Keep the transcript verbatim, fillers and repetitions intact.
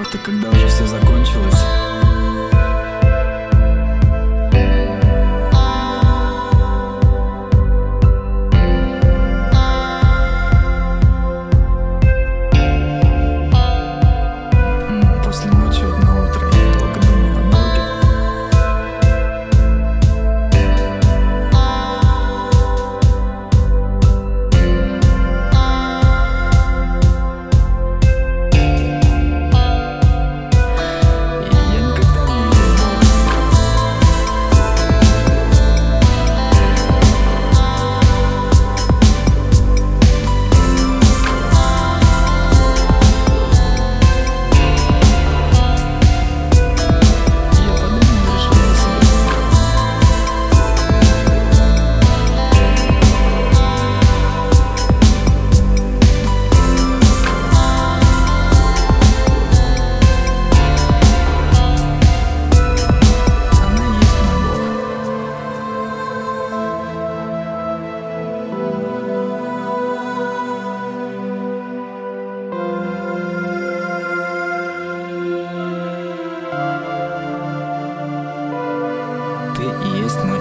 как-то, когда уже все закончилось. После ночи одно утро я долго думал о Боге. И я никогда не видел Бога. Я подумал и решил для себя. Она и есть мой Бог. Ты и есть мой